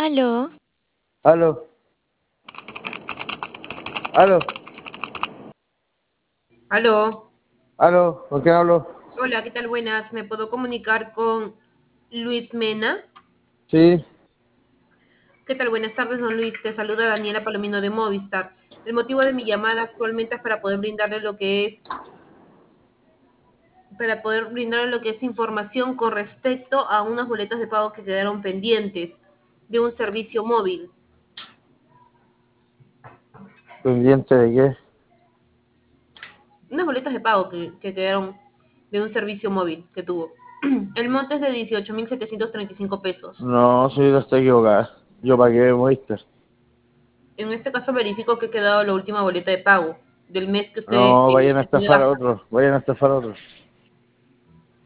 Aló, Aló, aló, Aló, aló, ¿con quién hablo? hola, ¿qué tal? Buenas. ¿Me puedo comunicar con Luis Mena? Sí, ¿Qué tal? Buenas tardes, don Luis. Te saluda Daniela Palomino de Movistar. El motivo de mi llamada actualmente es para poder brindarle lo que es información con respecto a unas boletas de pago que quedaron pendientes de un servicio móvil. pendiente de qué. Unas boletas de pago que quedaron de un servicio móvil que tuvo. El monte es de 18.735 pesos. No, señorita, está equivocada. Yo pagué Movistar. En este caso verifico que ha quedado la última boleta de pago del mes que usted No, vayan a terminó de estafar a gastar. otro, vayan a estafar a otro.